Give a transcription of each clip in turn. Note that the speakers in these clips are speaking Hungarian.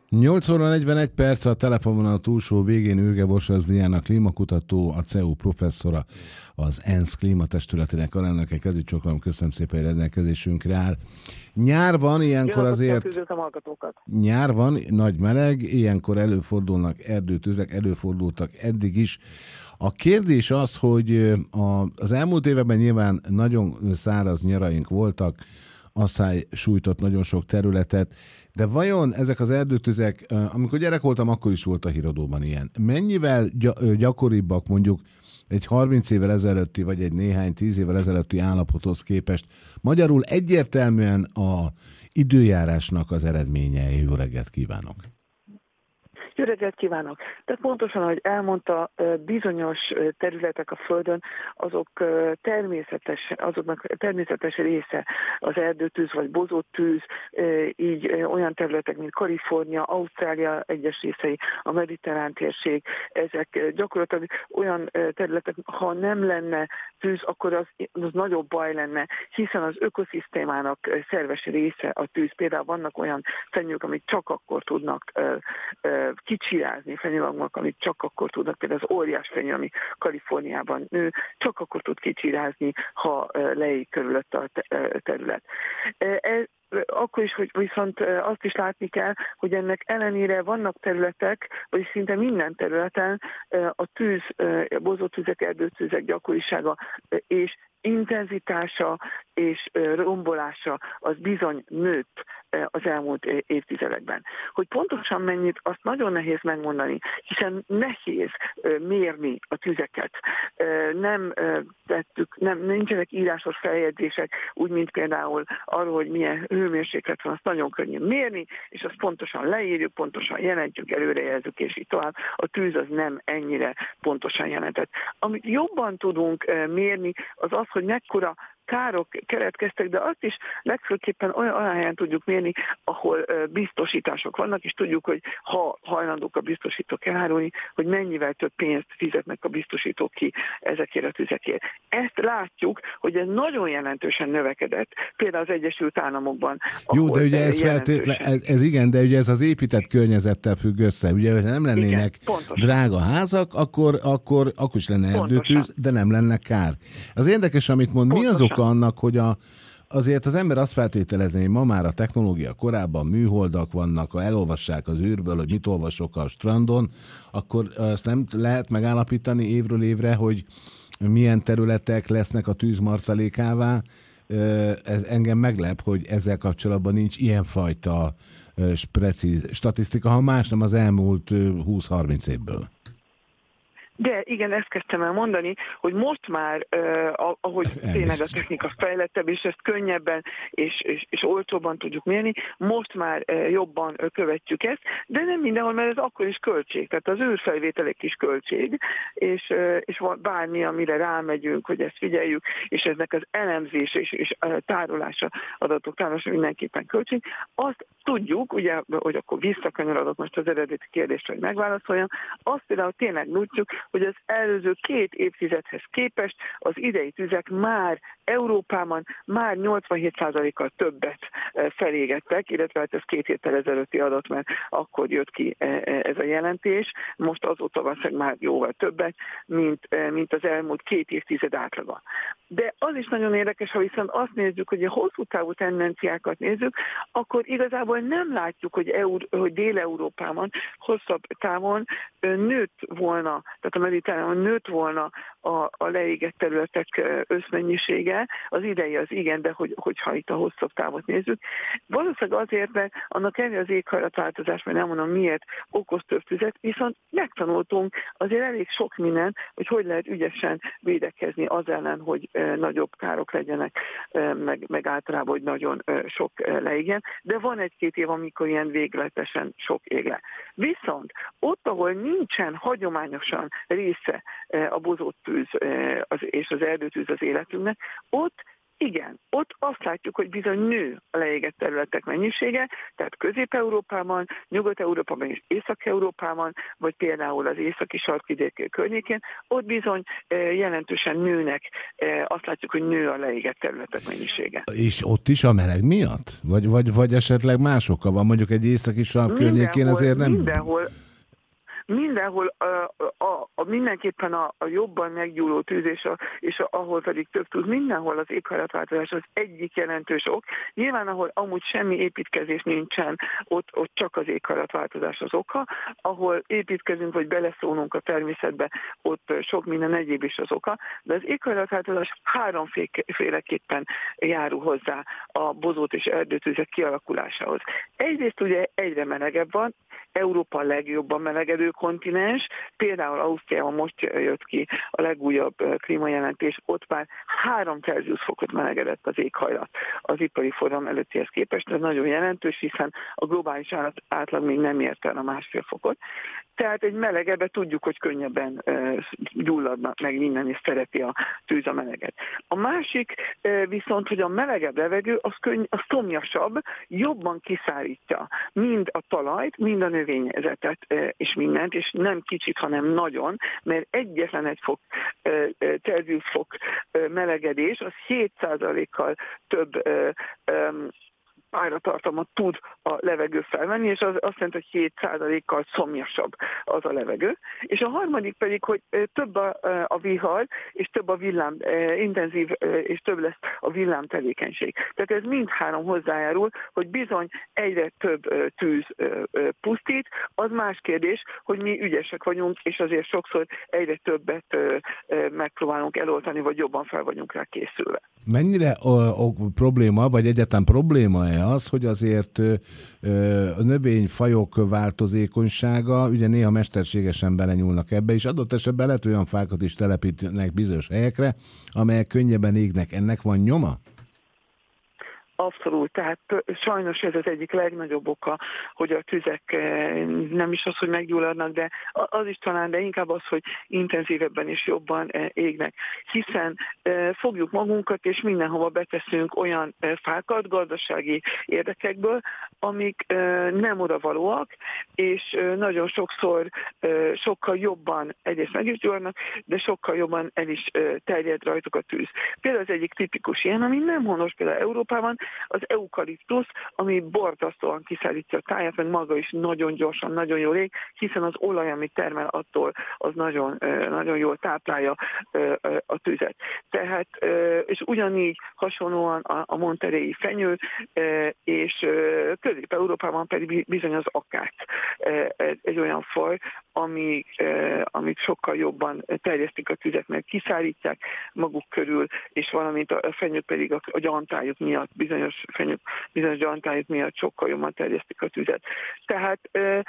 8 óra 41 perc, a telefonon a túlsó végén Ürge Borsos Diana klímakutató, a CEU professzora, az ENSZ klímatestületének alelnöke. Kezicsoklom, köszönöm szépen, hogy rendelkezésünkre áll. Nyár van, ilyenkor azért... Nyár van, nagy meleg, ilyenkor előfordulnak erdőtüzek, előfordultak eddig is. A kérdés az, hogy az elmúlt években nyilván nagyon száraz nyaraink voltak, asszály sújtott nagyon sok területet, de vajon ezek az erdőtüzek, amikor gyerek voltam, akkor is volt a híradóban ilyen. Mennyivel gyakoribbak mondjuk egy 30 évvel ezelőtti, vagy egy néhány 10 évvel ezelőtti állapothoz képest? Magyarul egyértelműen a időjárásnak az eredménye. Jó reggelt kívánok! Jó reggelt kívánok! Tehát pontosan, ahogy elmondta, bizonyos területek a Földön, azoknak természetes része az erdőtűz vagy bozott tűz, így olyan területek, mint Kalifornia, Ausztrália egyes részei, a mediterrán térség, ezek gyakorlatilag olyan területek, ha nem lenne tűz, akkor az nagyobb baj lenne, hiszen az ökoszisztémának szerves része a tűz. Például vannak olyan fenyők, amik csak akkor tudnak kicsirázni, fenyőmagmak, amit csak akkor tudnak, például az óriás fenyő, ami Kaliforniában nő, csak akkor tud kicsirázni, ha leég körülött a terület. Akkor is, hogy viszont azt is látni kell, hogy ennek ellenére vannak területek, vagy szinte minden területen a tűz, bozott tüzek, erdőtüzek gyakorisága és intenzitása és rombolása az bizony nőtt az elmúlt évtizedekben. Hogy pontosan mennyit, azt nagyon nehéz megmondani, hiszen nehéz mérni a tüzeket. Nincsenek írásos feljegyzések, úgy, mint például arról, hogy milyen hőmérséklet van, azt nagyon könnyű mérni, és azt pontosan leírjuk, pontosan jelentjük, előrejelzük, és így tovább. A tűz az nem ennyire pontosan jelentett. Amit jobban tudunk mérni, az az, hogy mekkora károk keletkeztek, de azt is legfőképpen olyan helyen tudjuk mérni, ahol biztosítások vannak, és tudjuk, hogy ha hajlandók a biztosítók elárulni, hogy mennyivel több pénzt fizetnek a biztosítók ki ezekért a tüzekért. Ezt látjuk, hogy ez nagyon jelentősen növekedett, például az Egyesült Államokban. Jó, de ugye ez igen, de ugye ez az épített környezettel függ össze. Ugye, ha nem lennének drága házak, akkor is lenne erdőtűz, de nem lenne kár. Az érdekes, amit mond, mi az oka annak, hogy azért az ember azt feltételezni, hogy ma már a technológia korában műholdak vannak, ha elolvassák az űrből, hogy mit olvasok a strandon, akkor azt nem lehet megállapítani évről évre, hogy milyen területek lesznek a tűz martalékává. Ez engem meglep, hogy ezzel kapcsolatban nincs ilyenfajta precíz statisztika, ha más nem az elmúlt 20-30 évből. De igen, ezt kezdtem el mondani, hogy most már, ahogy tényleg a technika fejlettebb, és ezt könnyebben és olcsóbban tudjuk mérni, most már jobban követjük ezt, de nem mindenhol, mert ez akkor is költség. Tehát az űrfelvételek is költség, és bármi, amire rámegyünk, hogy ezt figyeljük, és eznek az elemzése és tárolása, adatok tárolása mindenképpen költség. Azt tudjuk, ugye, hogy akkor visszakanyarodok most az eredeti kérdésre, hogy megválaszoljam, azt például tényleg tudjuk, hogy az előző 2 évtizedhez képest az idei tüzek már Európában már 87%-kal többet felégettek, illetve hát ez 2 héttel ezelőtti adat, mert akkor jött ki ez a jelentés. Most azóta valószínűleg már jóval többet, mint az elmúlt 2 évtized átlaga. De az is nagyon érdekes, ha viszont azt nézzük, hogy a hosszú távú tendenciákat nézzük, akkor igazából nem látjuk, hogy Dél-Európában hosszabb távon nőtt volna, tehát a mediterránon nőtt volna a leégett területek összmennyisége. Az idei az igen, de hogyha itt a hosszabb távot nézzük. Valószínűleg azért, mert annak ellenére az éghajlatváltozás, mert nem mondom miért, okoz több tüzet, viszont megtanultunk azért elég sok mindent, hogy lehet ügyesen védekezni az ellen, hogy nagyobb károk legyenek, meg általában, hogy nagyon sok leégjen. De van 1-2 év, amikor ilyen végletesen sok ég le. Viszont ott, ahol nincsen hagyományosan része a bozott tűz és az erdőtűz az életünknek, ott Igen, ott azt látjuk, hogy bizony nő a leégett területek mennyisége, tehát Közép-Európában, Nyugat-Európában és Észak-Európában, vagy például az északi sarkvidék környékén, ott bizony jelentősen nőnek, azt látjuk, hogy nő a leégett területek mennyisége. És ott is a meleg miatt? Vagy esetleg más oka van? Mondjuk egy északi sark környékén azért nem... Mindenhol mindenképpen a jobban meggyúló tűz, ahol pedig több tud, mindenhol az éghajlatváltozás az egyik jelentős ok. Nyilván, ahol amúgy semmi építkezés nincsen, ott csak az éghajlatváltozás az oka. Ahol építkezünk, vagy beleszólunk a természetbe, ott sok minden egyéb is az oka. De az éghajlatváltozás háromféleképpen járul hozzá a bozót és erdőtüzek kialakulásához. Egyrészt ugye egyre melegebb van, Európa a legjobban melegedő kontinens, például Ausztriában most jött ki a legújabb klímajelentés, ott már 3 Celsius fokot melegedett az éghajlat az ipari forradalom előttihez képest, ez nagyon jelentős, hiszen a globális átlag még nem ért el a 1,5 fokot. Tehát egy melegebbe tudjuk, hogy könnyebben gyulladnak meg minden, és szereti a tűz a meleget. A másik viszont, hogy a melegebb levegő az szomjasabb, jobban kiszárítja mind a talajt, mind a növényzetet és mindent, és nem kicsit, hanem nagyon, mert egyetlen 1 fok Celsius fok melegedés, az 7%-kal több páratartalmat tud a levegő felvenni, és az azt jelenti, hogy 7%-kal szomjasabb az a levegő. És a harmadik pedig, hogy több a vihar, és több a villám, intenzív, és több lesz a villámtevékenység. Tehát ez mindhárom hozzájárul, hogy bizony egyre több tűz pusztít. Az más kérdés, hogy mi ügyesek vagyunk, és azért sokszor egyre többet megpróbálunk eloltani, vagy jobban fel vagyunk rá készülve. Mennyire probléma, vagy egyáltalán probléma-e az, hogy azért a növényfajok változékonysága, ugye néha mesterségesen belenyúlnak ebbe, és adott esetben lehet olyan fákat is telepítenek bizonyos helyekre, amelyek könnyebben égnek. Ennek van nyoma? Abszolút, tehát sajnos ez az egyik legnagyobb oka, hogy a tüzek nem is az, hogy meggyulladnak, de az is talán, de inkább az, hogy intenzívebben és jobban égnek. Hiszen fogjuk magunkat, és mindenhova beteszünk olyan fákat gazdasági érdekekből, amik nem odavalóak, és nagyon sokszor sokkal jobban egyrészt meg is gyulladnak, de sokkal jobban el is terjed rajtuk a tűz. Például az egyik tipikus ilyen, ami nem honos például Európában, az eukaliptusz, ami borzasztóan kiszállítja a tájat, meg maga is nagyon gyorsan, nagyon jól ég, hiszen az olaj, amit termel attól, az nagyon, nagyon jól táplálja a tüzet. Tehát, és ugyanígy hasonlóan a monterey fenyő, és Közép-Európában pedig bizony az akác egy olyan faj, amik sokkal jobban terjesztik a tüzet, mert kiszállítják maguk körül, és valamint a fenyők pedig a gyantájuk miatt, bizonyos gyantájuk miatt sokkal jobban terjesztik a tüzet. Tehát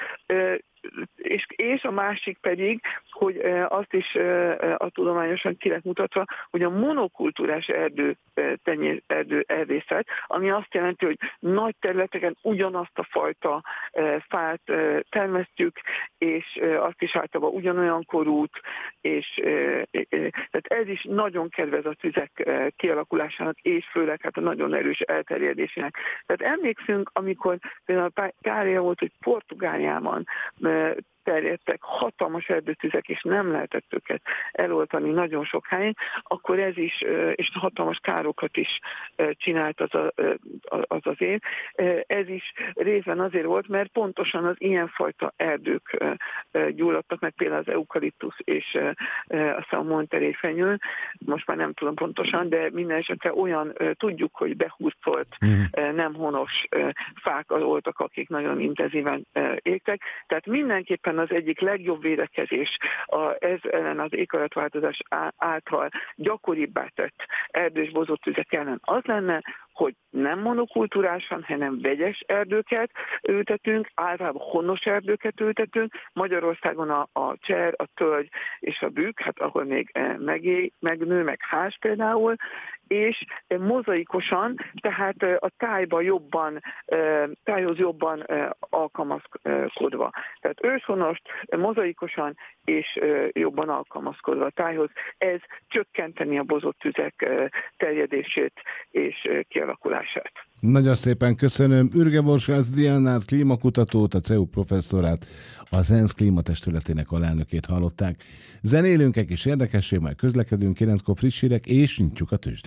és a másik pedig, hogy azt is a tudományosan ki lett mutatva, hogy a monokultúrás erdészet, ami azt jelenti, hogy nagy területeken ugyanazt a fajta fát termesztjük, és azt is általában ugyanolyan korút, és tehát ez is nagyon kedvez a tüzek kialakulásának, és főleg hát a nagyon erős elterjedésének. Tehát emlékszünk, amikor például pár éve volt, hogy Portugáliában terjedtek hatalmas erdőtüzek, és nem lehetett őket eloltani nagyon sok helyen, akkor ez is, és hatalmas károkat is csinált az év. Ez is részben azért volt, mert pontosan az ilyenfajta erdők gyulladtak meg, például az eukaliptusz és a monterey fenyő, most már nem tudom pontosan, de minden esetre olyan tudjuk, hogy behúztolt, nem honos fák voltak, akik nagyon intenzíven égtek. Tehát mindenképpen az egyik legjobb védekezés ez ellen az éghajlatváltozás által gyakoribbá tett erdős bozóttüzek ellen az lenne, hogy nem monokultúrásan, hanem vegyes erdőket ültetünk, általában honos erdőket ültetünk. Magyarországon a cser, a tölgy és a bükk, hát ahol még megnő, meg ház például, és mozaikosan, tehát a tájhoz jobban alkalmazkodva. Tehát őshonost mozaikosan és jobban alkalmazkodva a tájhoz. Ez csökkenteni a bozott tüzek terjedését és kialakulását. Nagyon szépen köszönöm. Ürge Borsász Diánát, klímakutatót, a CEU professzorát, az ENSZ klímatestületének alelnökét hallották. Zenélünk egy kis érdekesség, majd közlekedünk, 9-kor friss hírek, és nyitjuk a tőzsdét.